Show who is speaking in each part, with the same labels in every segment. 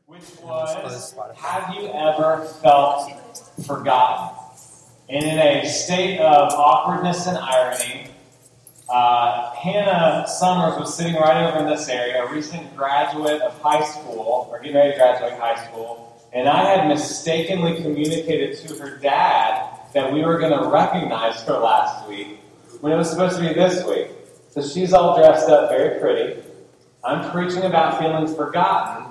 Speaker 1: which was, have you ever felt forgotten? And in a state of awkwardness and irony, Hannah Summers was sitting right over in this area, a recent graduate of high school, or getting ready to graduate high school, and I had mistakenly communicated to her dad that we were going to recognize her last week, when it was supposed to be this week. So she's all dressed up, very pretty. I'm preaching about feeling forgotten,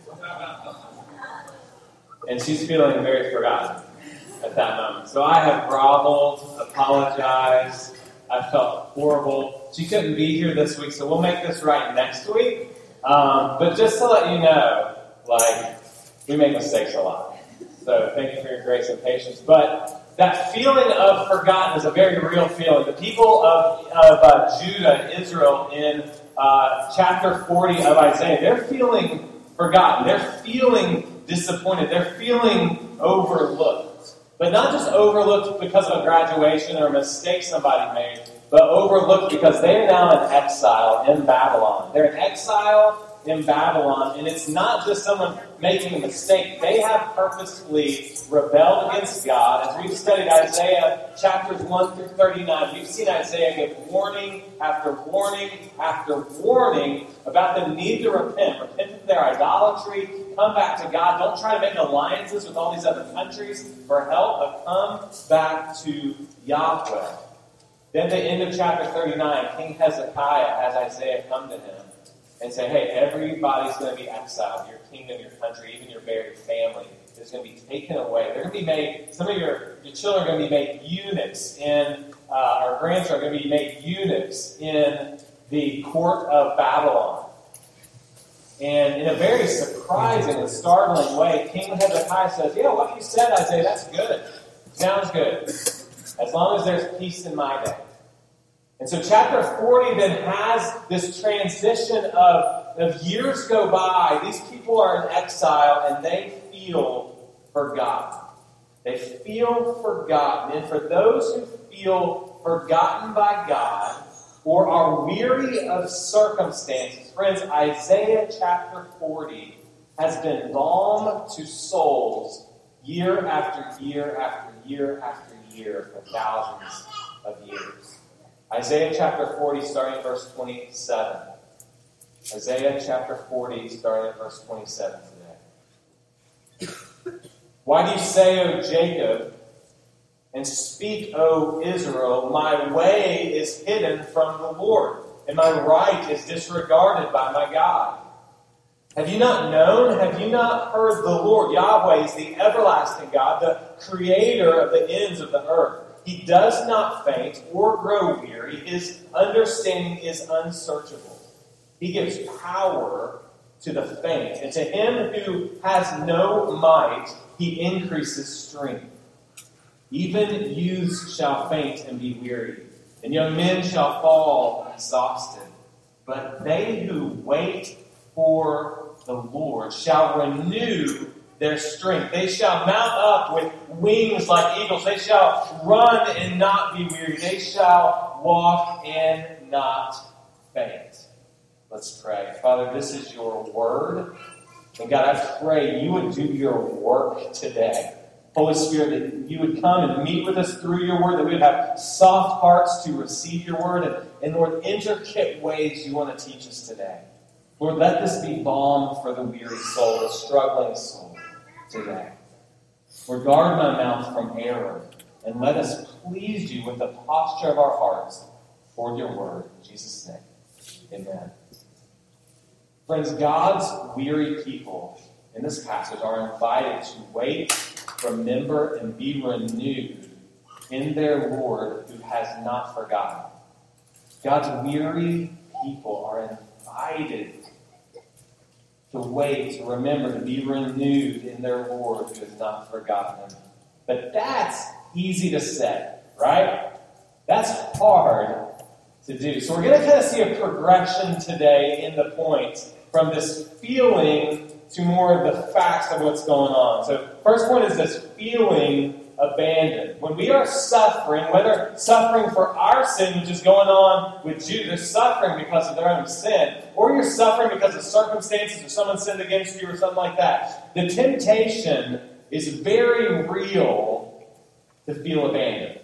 Speaker 1: and she's feeling very forgotten at that moment. So I have groveled, apologized. I felt horrible. She couldn't be here this week, so we'll make this right next week. But just to let you know, we make mistakes a lot. So thank you for your grace and patience. But that feeling of forgotten is a very real feeling. The people of Judah and Israel in chapter 40 of Isaiah, they're feeling forgotten. They're feeling disappointed. They're feeling overlooked. But not just overlooked because of a graduation or a mistake somebody made, but overlooked because they are now in exile in Babylon. They're in exile in Babylon, and it's not just someone making a mistake. They have purposefully rebelled against God. As we've studied Isaiah chapters 1 through 39, we've seen Isaiah give warning after warning after warning about the need to repent. Repent of their idolatry. Come back to God. Don't try to make alliances with all these other countries for help, but come back to Yahweh. Then at the end of chapter 39, King Hezekiah has Isaiah come to him and say, hey, everybody's going to be exiled. Your kingdom, your country, even your very family is going to be taken away. They're going to be made, some of your children are going to be made eunuchs our grandchildren are going to be made eunuchs in the court of Babylon. And in a very surprising and startling way, King Hezekiah says, yeah, what you said, Isaiah, that's good. Sounds good. As long as there's peace in my day. And so chapter 40 then has this transition of years go by. These people are in exile and they feel forgotten. They feel forgotten. And for those who feel forgotten by God or are weary of circumstances, friends, Isaiah chapter 40 has been balm to souls year after year after year after year for thousands of years. Isaiah chapter 40, starting at verse 27. Isaiah chapter 40, starting at verse 27 today. Why do you say, O Jacob, and speak, O Israel, my way is hidden from the Lord, and my right is disregarded by my God? Have you not known? Have you not heard? The Lord, Yahweh, is the everlasting God, the creator of the ends of the earth. He does not faint or grow weary. His understanding is unsearchable. He gives power to the faint, and to him who has no might, he increases strength. Even youths shall faint and be weary, and young men shall fall exhausted. But they who wait for the Lord shall renew their strength. They shall mount up with wings like eagles. They shall run and not be weary. They shall walk and not faint. Let's pray. Father, this is your word. And God, I pray you would do your work today. Holy Spirit, that you would come and meet with us through your word, that we would have soft hearts to receive your word, and Lord, intricate ways you want to teach us today. Lord, let this be balm for the weary soul, the struggling soul today. Lord, guard my mouth from error, and let us please you with the posture of our hearts for your word. In Jesus' name, amen. Friends, God's weary people in this passage are invited to wait, remember, and be renewed in their Lord who has not forgotten. God's weary people are invited to wait, to remember, to be renewed in their Lord who has not forgotten them. But that's easy to say, right? That's hard to do. So we're going to kind of see a progression today in the points from this feeling to more of the facts of what's going on. So first point is this feeling abandoned. When we are suffering, whether suffering for our sin, which is going on with Judah, they're suffering because of their own sin, or you're suffering because of circumstances or someone sinned against you or something like that, the temptation is very real to feel abandoned.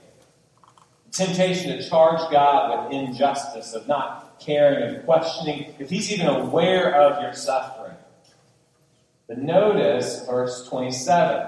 Speaker 1: Temptation to charge God with injustice, of not caring, of questioning if He's even aware of your suffering. But notice verse 27.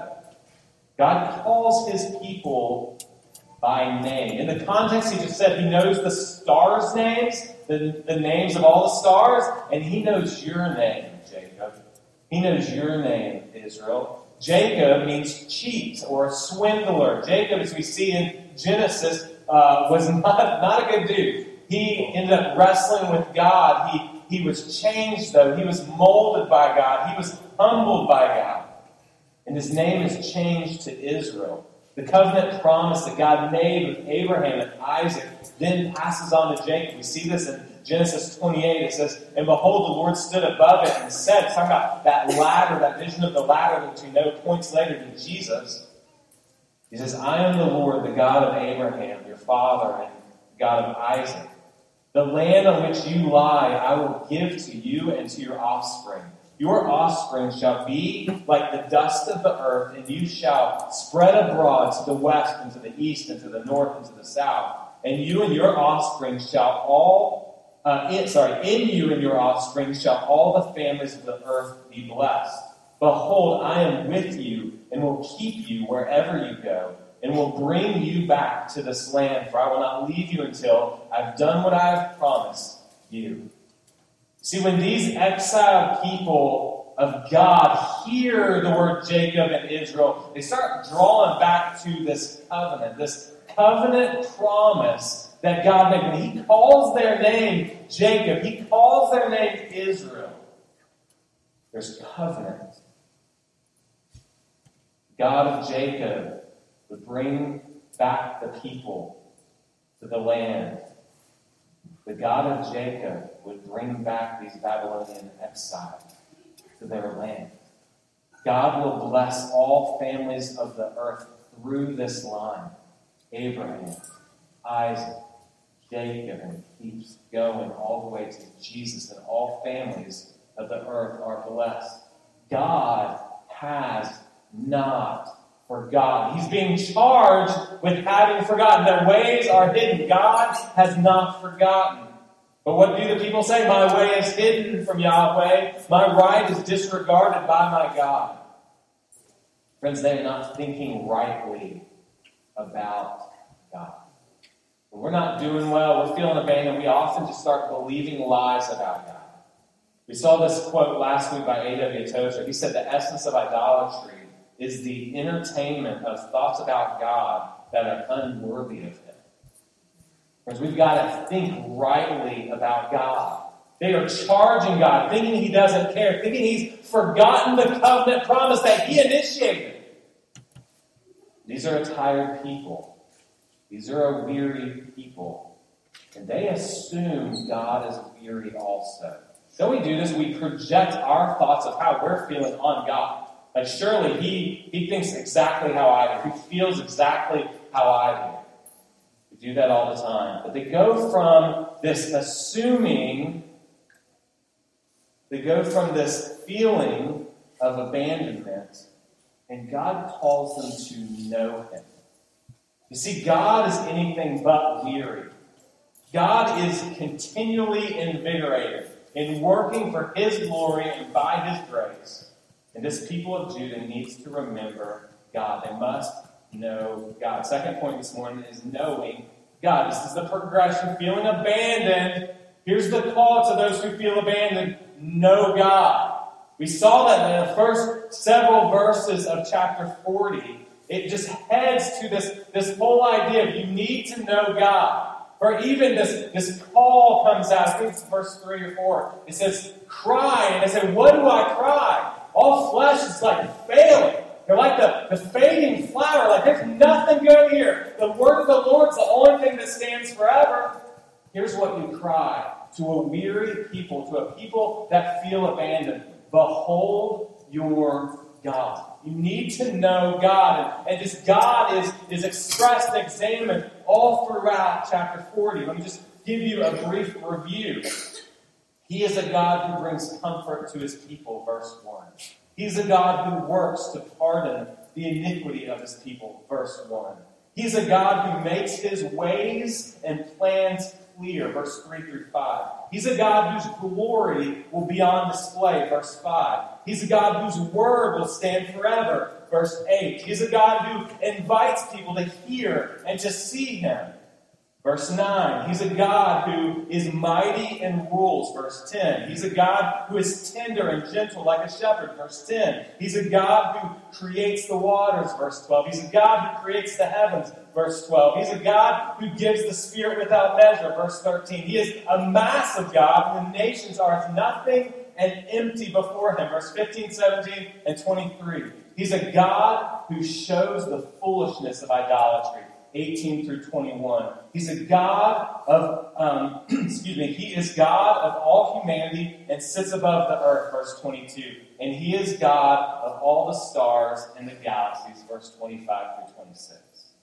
Speaker 1: God calls His people by name. In the context, He just said He knows the stars' names, the names of all the stars, and He knows your name, Jacob. He knows your name, Israel. Jacob means cheat or swindler. Jacob, as we see in Genesis, was not a good dude. He ended up wrestling with God. He was changed, though. He was molded by God. He was humbled by God. And his name is changed to Israel. The covenant promise that God made with Abraham and Isaac then passes on to Jacob. We see this in Genesis 28. It says, "And behold, the Lord stood above it and said," talking about that ladder, that vision of the ladder, which we know points later to Jesus. He says, "I am the Lord, the God of Abraham, your father, and God of Isaac. The land on which you lie, I will give to you and to your offspring. Your offspring shall be like the dust of the earth, and you shall spread abroad to the west and to the east and to the north and to the south. And you and your offspring shall in you and your offspring shall all the families of the earth be blessed. Behold, I am with you and will keep you wherever you go, and will bring you back to this land, for I will not leave you until I've done what I have promised you." See, when these exiled people of God hear the word Jacob and Israel, they start drawing back to this covenant promise that God made. When He calls their name Jacob, He calls their name Israel. There's covenant. God of Jacob would bring back the people to the land. The God of Jacob would bring back these Babylonian exiles to their land. God will bless all families of the earth through this line. Abraham, Isaac, Jacob, and it keeps going all the way to Jesus, and all families of the earth are blessed. God has not forgotten. He's being charged with having forgotten. Their ways are hidden. God has not forgotten. But what do the people say? My way is hidden from Yahweh. My right is disregarded by my God. Friends, they're not thinking rightly about God. When we're not doing well, we're feeling abandoned, we often just start believing lies about God. We saw this quote last week by A.W. Tozer. He said the essence of idolatry is the entertainment of thoughts about God that are unworthy of Him. Because we've got to think rightly about God. They are charging God, thinking He doesn't care, thinking He's forgotten the covenant promise that He initiated. These are a tired people. These are a weary people. And they assume God is weary also. So we do this, we project our thoughts of how we're feeling on God. Like surely he thinks exactly how I do. He feels exactly how I do. We do that all the time. But they go from this assuming, they go from this feeling of abandonment, and God calls them to know Him. You see, God is anything but weary. God is continually invigorated in working for His glory and by His grace. And this people of Judah needs to remember God. They must know God. Second point this morning is knowing God. This is the progression. Feeling abandoned. Here's the call to those who feel abandoned. Know God. We saw that in the first several verses of chapter 40. It just heads to this whole idea of you need to know God. Or even this call comes out. I think it's verse 3 or 4. It says, cry. And they say, what do I cry? All flesh is like failing. They're like the fading flower. Like there's nothing good here. The word of the Lord is the only thing that stands forever. Here's what you cry to a weary people, to a people that feel abandoned. Behold your God. You need to know God. And just God is expressed, examined all throughout chapter 40. Let me just give you a brief review. He is a God who brings comfort to his people, verse 1. He's a God who works to pardon the iniquity of his people, verse 1. He's a God who makes his ways and plans clear, verse 3 through 5. He's a God whose glory will be on display, verse 5. He's a God whose word will stand forever, verse 8. He's a God who invites people to hear and to see him, verse 9. He's a God who is mighty and rules, verse 10. He's a God who is tender and gentle like a shepherd, verse 10. He's a God who creates the waters, verse 12. He's a God who creates the heavens, verse 12. He's a God who gives the Spirit without measure, verse 13. He is a massive God, and the nations are as nothing and empty before him, verse 15, 17, and 23. He's a God who shows the foolishness of idolatry, 18 through 21. He's a God of, he is God of all humanity and sits above the earth, verse 22. And he is God of all the stars and the galaxies, verse 25 through 26.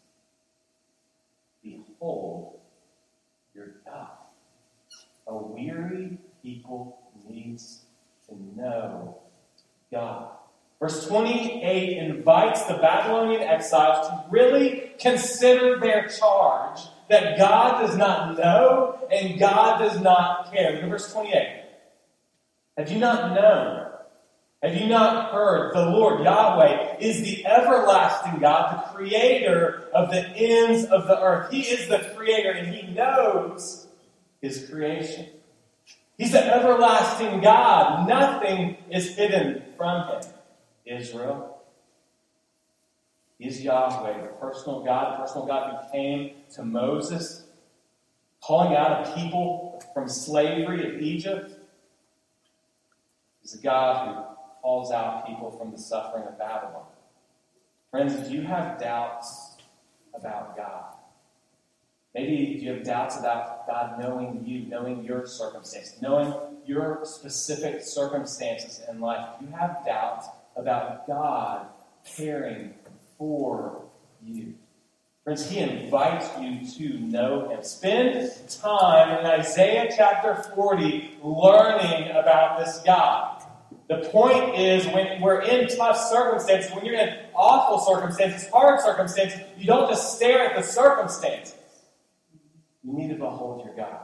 Speaker 1: Behold your God. A weary people needs to know God. Verse 28 invites the Babylonian exiles to really consider their charge that God does not know and God does not care. Look at verse 28. Have you not known? Have you not heard? The Lord Yahweh is the everlasting God, the creator of the ends of the earth. He is the creator and he knows his creation. He's the everlasting God. Nothing is hidden from him. Israel. He is Yahweh, the personal God who came to Moses, calling out a people from slavery of Egypt. He's a God who calls out people from the suffering of Babylon. Friends, if you have doubts about God, maybe you have doubts about God knowing you, knowing your circumstances, knowing your specific circumstances in life, if you have doubts about God caring for you. Friends, he invites you to know him. Spend time in Isaiah chapter 40 learning about this God. The point is, when we're in tough circumstances, when you're in awful circumstances, hard circumstances, you don't just stare at the circumstances. You need to behold your God.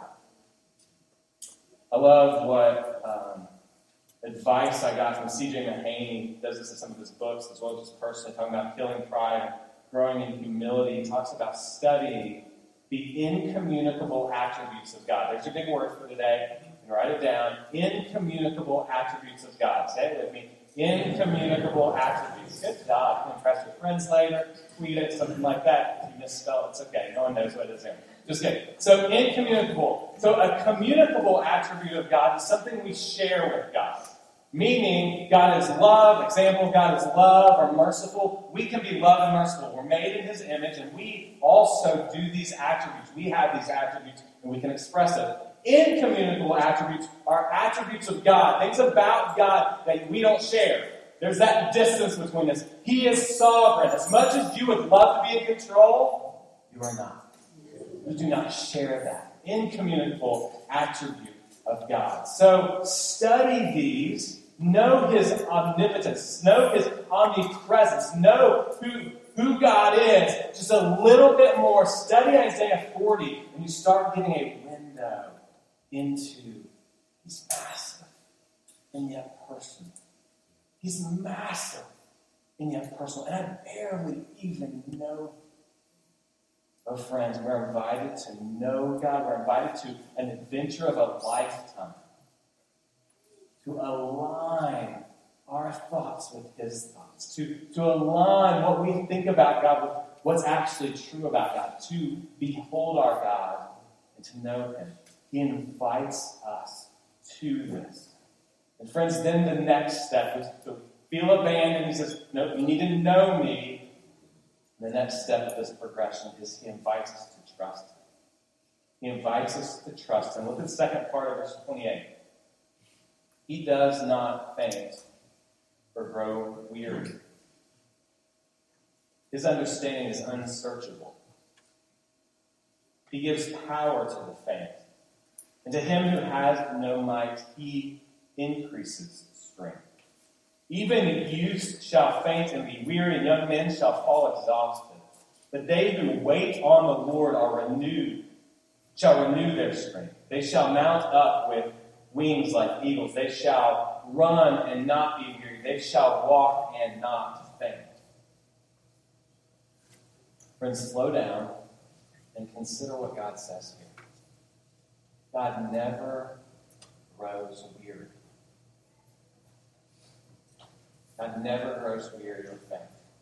Speaker 1: I love what advice I got from C.J. Mahaney. He does this in some of his books, as well as just personally, talking about killing pride and growing in humility. He talks about studying the incommunicable attributes of God. There's your big word for today. You can write it down. Incommunicable attributes of God. Say it with me. Incommunicable attributes. Good job. You can impress your friends later. Tweet it, something like that. If you misspell it, it's okay. No one knows what it is there. Just kidding. So incommunicable. So a communicable attribute of God is something we share with God. Meaning, God is love. Example, God is love or merciful. We can be love and merciful. We're made in his image, and we also do these attributes. We have these attributes, and we can express it. Incommunicable attributes are attributes of God. Things about God that we don't share. There's that distance between us. He is sovereign. As much as you would love to be in control, you are not. You do not share that incommunicable attribute of God. So study these, know his omnipotence, know his omnipresence, know who God is. Just a little bit more. Study Isaiah 40, and you start getting a window into he's massive and yet personal. He's massive and yet personal. And I barely even know. Oh, friends, we're invited to know God. We're invited to an adventure of a lifetime. To align our thoughts with his thoughts. To align what we think about God with what's actually true about God. To behold our God and to know him. He invites us to this. And friends, then the next step is to feel abandoned. He says, no, you need to know me. The next step of this progression is he invites us to trust him. He invites us to trust him. Look at the second part of verse 28. He does not faint
Speaker 2: or grow weary. His understanding is unsearchable. He gives power to the faint. And to him who has no might, he increases strength. Even youths shall faint and be weary, and young men shall fall exhausted. But they who wait on the Lord shall renew their strength. They shall mount up with wings like eagles. They shall run and not be weary. They shall walk and not faint. Friends, slow down and consider what God says here. God never grows weary. God never grows weary or faint.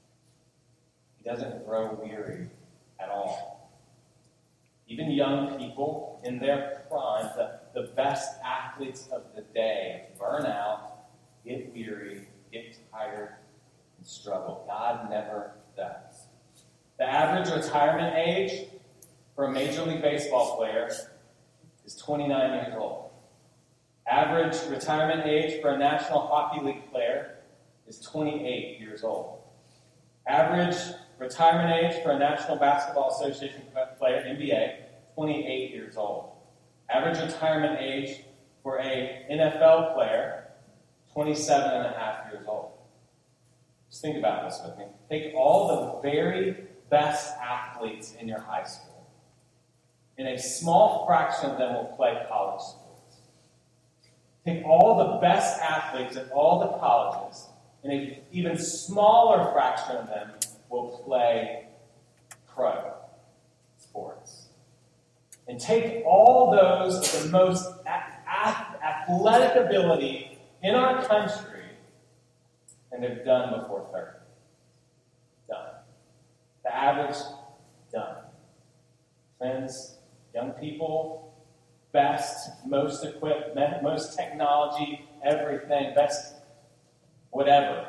Speaker 2: He doesn't grow weary at all. Even young people in their prime, the best athletes of the day, burn out, get weary, get tired, and struggle. God never does. The average retirement age for a Major League Baseball player is 29 years old. Average retirement age for a National Hockey League player is 28 years old. Average retirement age for a National Basketball Association player, NBA, 28 years old. Average retirement age for a NFL player, 27 and a half years old. Just think about this with me. Take all the very best athletes in your high school, and a small fraction of them will play college sports. Take all the best athletes at all the colleges, and an even smaller fraction of them will play pro sports. And take all those, the most athletic ability in our country, and they're done before 30. Done. The average, done. Friends, young people, best, most equipped, most technology, everything, best, whatever.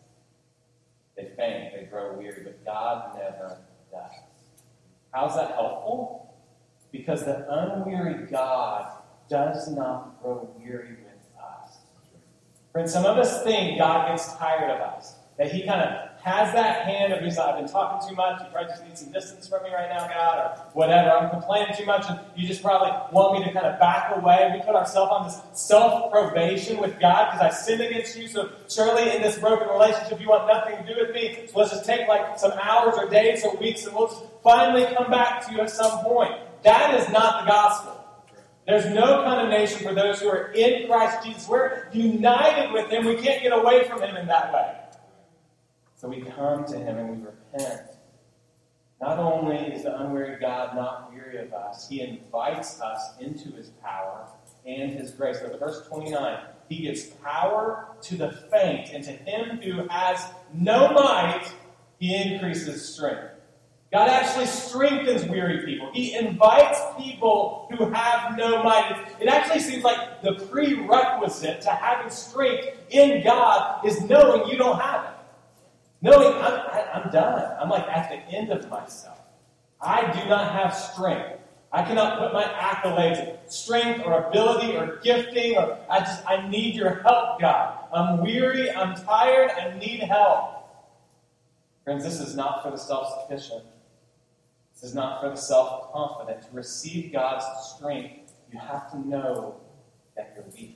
Speaker 2: They faint, they grow weary, but God never does. How's that helpful? Because the unweary God does not grow weary with us. Friends, some of us think God gets tired of us. That he kind of has that hand of, he's like, I've been talking too much, you probably just need some distance from me right now, God, or whatever. I'm complaining too much, and you just probably want me to kind of back away. We put ourselves on this self-probation with God because I sinned against you, so surely in this broken relationship you want nothing to do with me, so let's just take like some hours or days or weeks and we'll just finally come back to you at some point. That is not the gospel. There's no condemnation for those who are in Christ Jesus. We're united with him. We can't get away from him in that way. So we come to him and we repent. Not only is the unweary God not weary of us, he invites us into his power and his grace. Look at verse 29. He gives power to the faint, and to him who has no might, he increases strength. God actually strengthens weary people. He invites people who have no might. It actually seems like the prerequisite to having strength in God is knowing you don't have it. Knowing I'm done. I'm like at the end of myself. I do not have strength. I cannot put my accolades, strength or ability or gifting, or I need your help, God. I'm weary, I'm tired, I need help. Friends, this is not for the self-sufficient. This is not for the self-confident. To receive God's strength, you have to know that you're weak.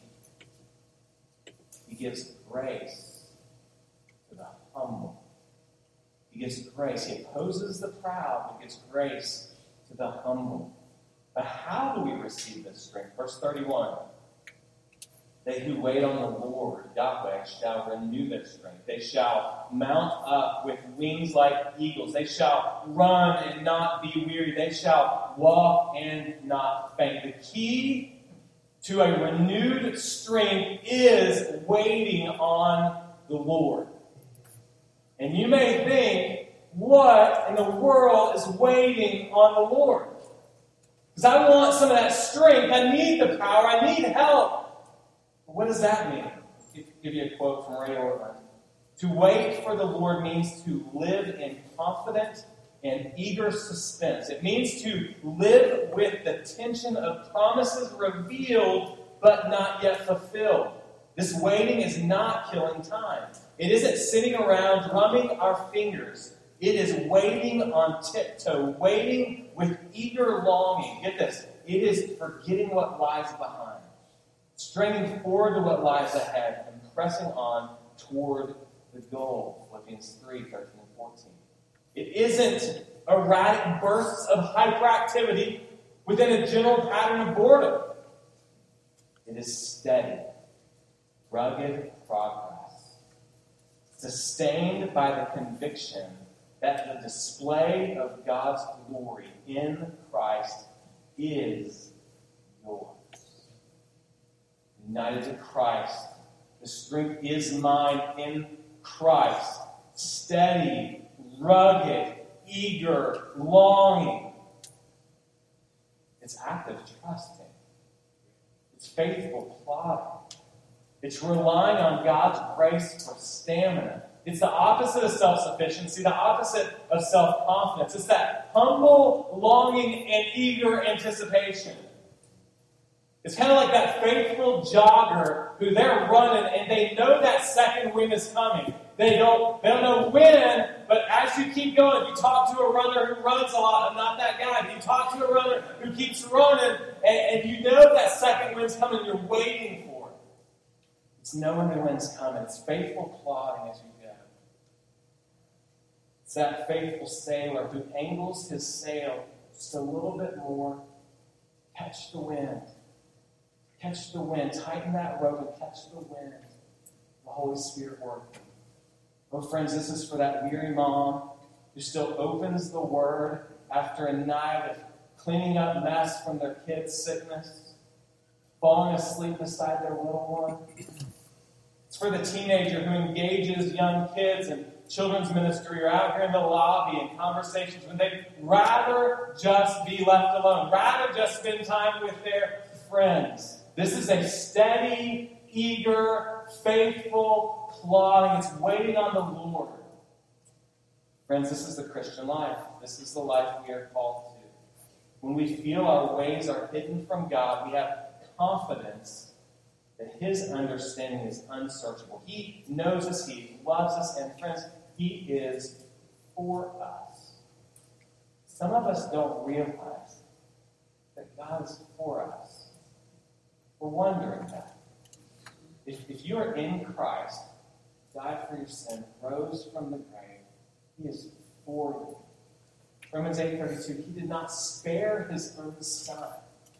Speaker 2: He gives grace to the humble. He gives grace. He opposes the proud, but gives grace to the humble. But how do we receive this strength? Verse 31. They who wait on the Lord, Yahweh, shall renew their strength. They shall mount up with wings like eagles. They shall run and not be weary. They shall walk and not faint. The key to a renewed strength is waiting on the Lord. And you may think, what in the world is waiting on the Lord? Because I want some of that strength. I need the power. I need help. What does that mean? I'll give you a quote from Ray Ortlund. To wait for the Lord means to live in confident and eager suspense. It means to live with the tension of promises revealed but not yet fulfilled. This waiting is not killing time. It isn't sitting around drumming our fingers. It is waiting on tiptoe, waiting with eager longing. Get this. It is forgetting what lies behind, straining forward to what lies ahead, and pressing on toward the goal. Philippians 3:13 and 14. It isn't erratic bursts of hyperactivity within a general pattern of boredom. It is steady, rugged progress, sustained by the conviction that the display of God's glory in Christ is yours. United to Christ, the strength is mine in Christ. Steady, rugged, eager, longing. It's active trusting. It's faithful plodding. It's relying on God's grace for stamina. It's the opposite of self-sufficiency, the opposite of self-confidence. It's that humble longing and eager anticipation. It's kind of like that faithful jogger who they're running and they know that second wind is coming. They don't know when, but as you keep going, if you talk to a runner who runs a lot, I'm not that guy, if you talk to a runner who keeps running and you know that second wind's coming, you're waiting for it. It's knowing the wind's coming. It's faithful plodding as you go. It's that faithful sailor who angles his sail just a little bit more. Catch the wind. Catch the wind. Tighten that rope and catch the wind. The Holy Spirit working. Oh, friends, this is for that weary mom who still opens the Word after a night of cleaning up mess from their kid's sickness, falling asleep beside their little one. It's for the teenager who engages young kids in children's ministry or out here in the lobby in conversations when they'd rather just be left alone, rather just spend time with their friends. This is a steady, eager, faithful plodding. It's waiting on the Lord. Friends, this is the Christian life. This is the life we are called to. When we feel our ways are hidden from God, we have confidence that His understanding is unsearchable. He knows us, He loves us, and friends, He is for us. Some of us don't realize that God is for us. We're wondering that. If you are in Christ, died for your sin, rose from the grave, He is for you. Romans 8:32, He did not spare His own Son.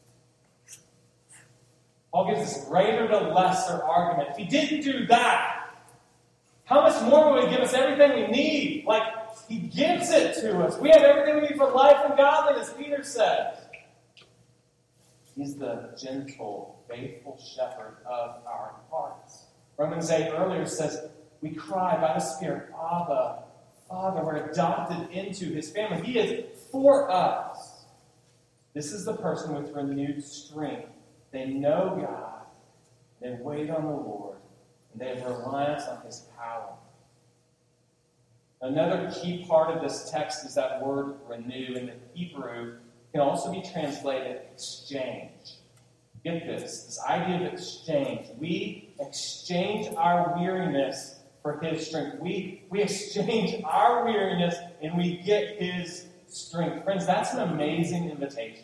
Speaker 2: Paul gives this greater to lesser argument. If He didn't do that, how much more will He give us everything we need? Like, He gives it to us. We have everything we need for life and godliness, Peter says. He's the gentle, faithful shepherd of our hearts. Romans 8 earlier says, we cry by the Spirit, Abba, Father. We're adopted into His family. He is for us. This is the person with renewed strength. They know God. They wait on the Lord. And they have reliance on His power. Another key part of this text is that word renew. In the Hebrew, can also be translated exchange. Get this idea of exchange. We exchange our weariness for His strength. We exchange our weariness and we get His strength. Friends, that's an amazing invitation.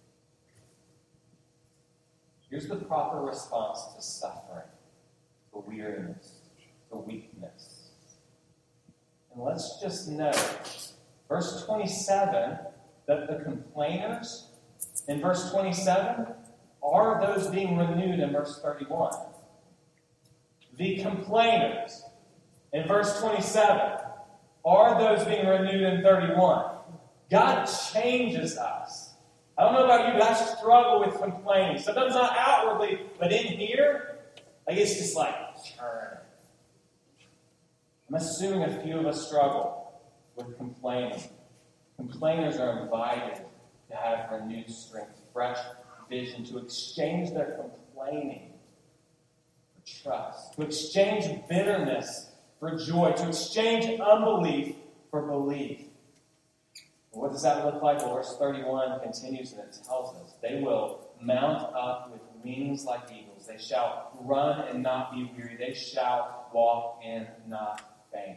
Speaker 2: Here's the proper response to suffering, to weariness, to weakness. And let's just note, verse 27, that the complainers in verse 27 are those being renewed in verse 31. The complainers in verse 27 are those being renewed in 31. God changes us. I don't know about you, but I struggle with complaining. Sometimes not outwardly, but in here, it's just like, churn. I'm assuming a few of us struggle with complaining. Complainers are invited to have renewed strength, fresh vision, to exchange their complaining for trust, to exchange bitterness for joy, to exchange unbelief for belief. What does that look like? Well, verse 31 continues and it tells us, they will mount up with wings like eagles. They shall run and not be weary. They shall walk and not faint.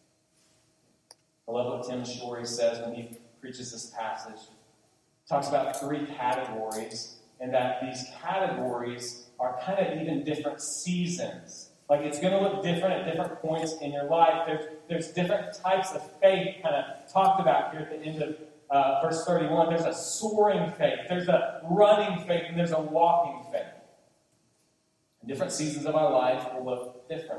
Speaker 2: I love what Tim Shorey says when he preaches this passage. He talks about 3 categories, and that these categories are kind of even different seasons. Like it's going to look different at different points in your life. There's different types of faith kind of talked about here at the end of verse 31. There's a soaring faith, there's a running faith, and there's a walking faith. And different seasons of our life will look different.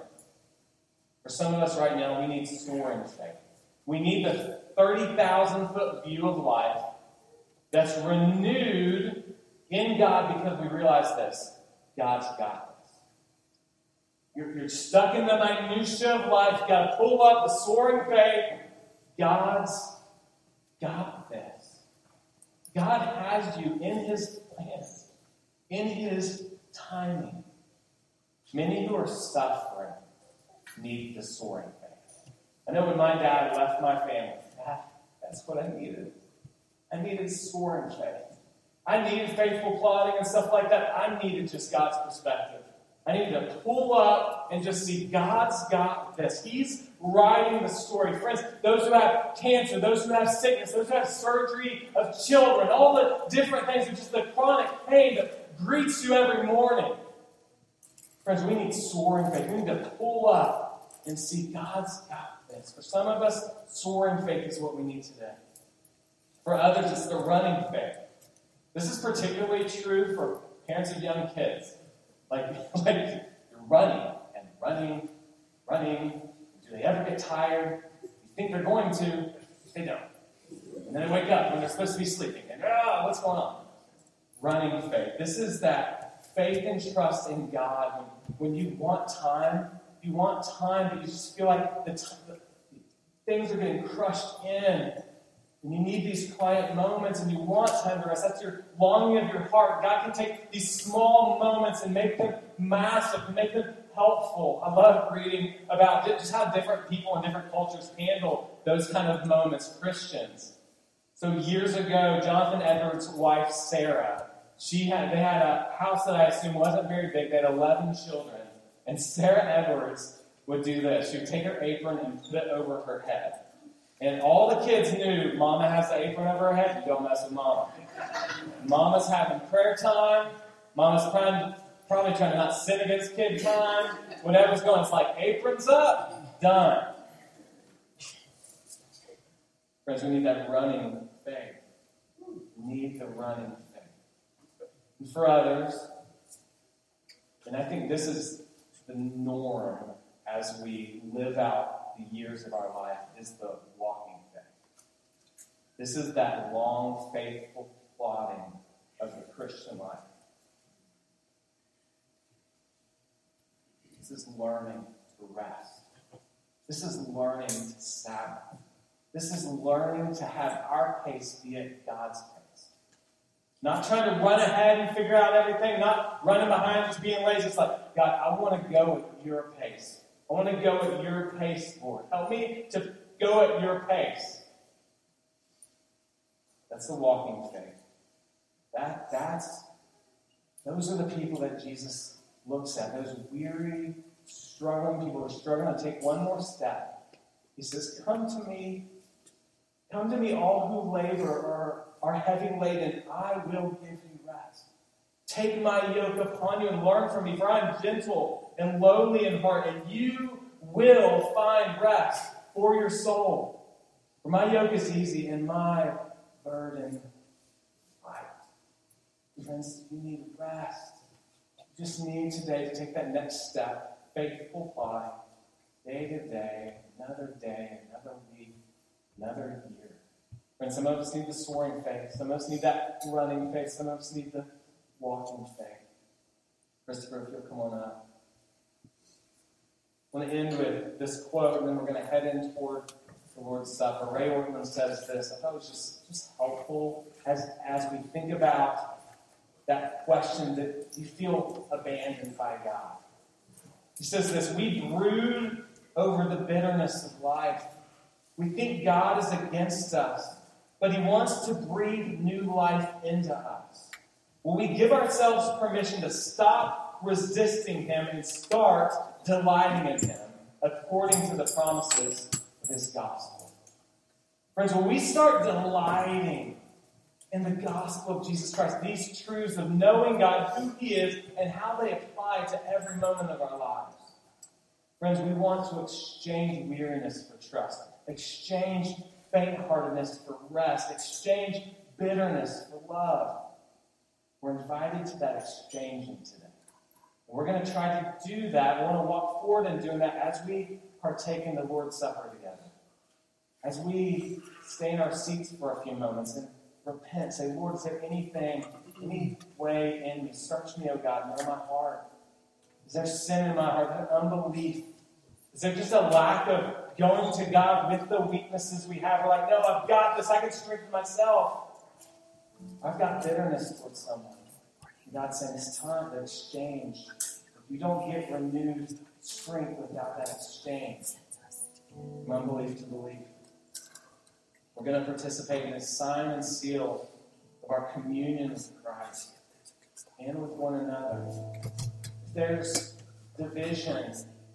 Speaker 2: For some of us right now, we need soaring faith. We need the 30,000-foot view of life that's renewed in God because we realize this. God's got this. You're stuck in the minutiae of life. You've got to pull up the soaring faith. God's got this. God has you in His plans, in His timing. Many who are suffering need the soaring faith. I know when my dad left my family, that's what I needed. I needed soaring faith. I needed faithful plodding and stuff like that. I needed just God's perspective. I needed to pull up and just see God's got this. He's writing the story. Friends, those who have cancer, those who have sickness, those who have surgery of children, all the different things, just the chronic pain that greets you every morning. Friends, we need soaring faith. We need to pull up and see God's got this. For some of us, soaring faith is what we need today. For others, it's the running faith. This is particularly true for parents of young kids. Like you're running and running. Do they ever get tired? You think they're going to, they don't. And then they wake up when they're supposed to be sleeping. And, what's going on? Running faith. This is that faith and trust in God. When you want time, but you just feel like the things are getting crushed in. And you need these quiet moments, and you want time to rest. That's your longing of your heart. God can take these small moments and make them massive, and make them helpful. I love reading about just how different people in different cultures handle those kind of moments, Christians. So years ago, Jonathan Edwards' wife, Sarah, they had a house that I assume wasn't very big. They had 11 children. And Sarah Edwards would do this. She would take her apron and put it over her head. And all the kids knew Mama has the apron over her head. You don't mess with Mama. Mama's having prayer time. Mama's probably trying to not sin against kid time. Whatever's going, it's like aprons up, done. Friends, we need that running faith. We need the running faith. And for others, and I think this is the norm as we live out the years of our life, is the walking faith. This is that long, faithful plodding of the Christian life. This is learning to rest. This is learning to Sabbath. This is learning to have our pace be at God's pace. Not trying to run ahead and figure out everything, not running behind, just being lazy. It's like, God, I want to go at your pace. I want to go at your pace, Lord. Help me to go at your pace. That's the walking faith. Those are the people that Jesus looks at. Those weary, struggling people who are struggling to take one more step. He says, come to me, all who labor or are heavy laden. I will give you rest. Take my yoke upon you and learn from me, for I am gentle and lowly in heart, and you will find rest for your soul. For my yoke is easy and my burden light. Friends, you need rest. You just need today to take that next step. Faithful plod, day to day, another week, another year. Friends, some of us need the soaring faith. Some of us need that running faith. Some of us need the walking faith. Christopher, if you'll come on up. I want to end with this quote, and then we're going to head in toward the Lord's Supper. Ray Ortman says this. I thought it was just helpful as we think about that question that you feel abandoned by God. He says this: we brood over the bitterness of life. We think God is against us. but he wants to breathe new life into us. Will we give ourselves permission to stop resisting him and start delighting in him according to the promises of his gospel? Friends, when we start delighting in the gospel of Jesus Christ, these truths of knowing God, who he is, and how they apply to every moment of our lives, friends, we want to exchange weariness for trust, exchange faint-heartedness for rest, exchange bitterness for love. We're invited to that exchanging today. And we're going to try to do that. We want to walk forward in doing that as we partake in the Lord's Supper together. As we stay in our seats for a few moments and repent, say, Lord, is there anything, any way in me? Search me, O God, know my heart. Is there sin in my heart? Is there unbelief? Is there just a lack of going to God with the weaknesses we have? We're like, no, I've got this. I can strengthen myself. I've got bitterness towards someone. And God's saying it's time to exchange. If you don't get renewed strength without that exchange, from unbelief to belief. We're going to participate in this sign and seal of our communion with Christ and with one another. If there's division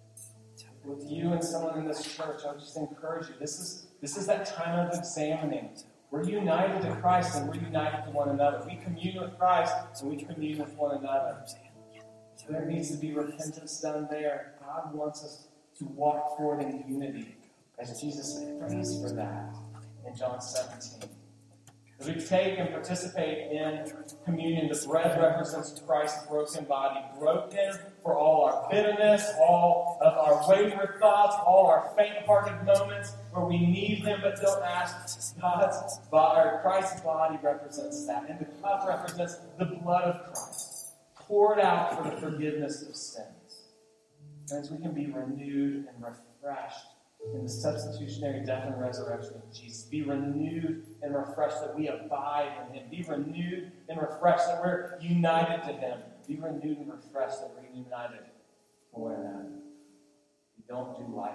Speaker 2: with you and someone in this church, I'll just encourage you. This is that time of examining. We're united to Christ and we're united to one another. We commune with Christ and we commune with one another. So there needs to be repentance done there. God wants us to walk forward in unity as Jesus prays for that in John 17. As we take and participate in communion, the bread represents Christ's broken body, broken for all our bitterness, all of our wayward thoughts, all our faint-hearted moments where we need him but don't ask. Christ's body represents that, and the cup represents the blood of Christ, poured out for the forgiveness of sins. Friends, we can be renewed and refreshed in the substitutionary death and resurrection of Jesus. Be renewed and refreshed that we abide in him. Be renewed and refreshed that we're united to him. Be renewed and refreshed that we're united to one another. We don't do life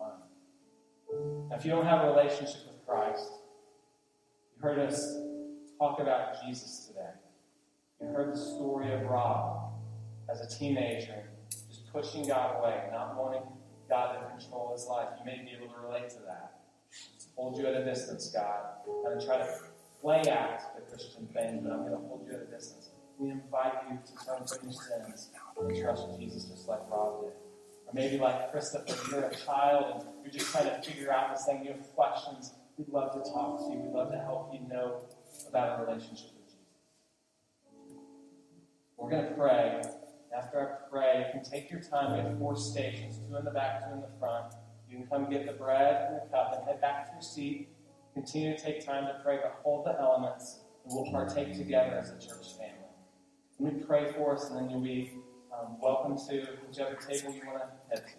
Speaker 2: alone. Now, if you don't have a relationship with Christ, you heard us talk about Jesus today. You heard the story of Rob as a teenager, just pushing God away, not wanting God to control his life. You may be able to relate to that. Just hold you at a distance, God. I'm going to try to play out the Christian thing, but I'm going to hold you at a distance. We invite you to turn from your sins and trust Jesus just like Rob did. Or maybe like Christopher, you're a child and you're just trying to figure out this thing. You have questions. We'd love to talk to you. We'd love to help you know about a relationship with Jesus. We're going to pray. After I pray, you can take your time. We have 4 stations, 2 in the back, 2 in the front. You can come get the bread and the cup and head back to your seat. Continue to take time to pray, but hold the elements, and we'll partake together as a church family. Let me pray for us, and then you'll be welcome to whichever table you want to head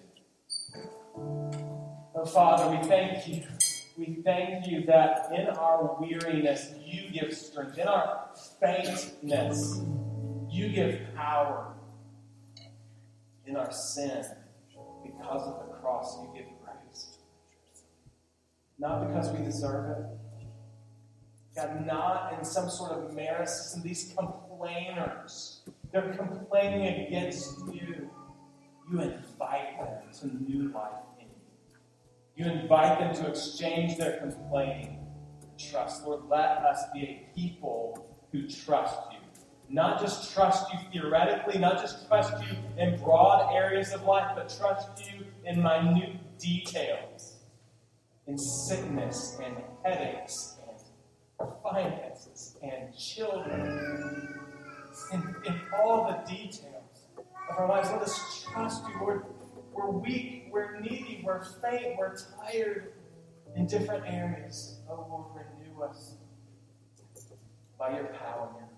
Speaker 2: to. Oh, Father, we thank you. We thank you that in our weariness, you give strength. In our faintness, you give power. In our sin, because of the cross, you give grace. Not because we deserve it. God, not in some sort of merit system. These complainers, they're complaining against you. You invite them to new life in you. You invite them to exchange their complaining for trust. Lord, let us be a people who trust you. Not just trust you theoretically, not just trust you in broad areas of life, but trust you in minute details, in sickness and headaches and finances and children, in all the details of our lives. Let us trust you, Lord. We're weak, we're needy, we're faint, we're tired in different areas. Oh, Lord, renew us by your power and your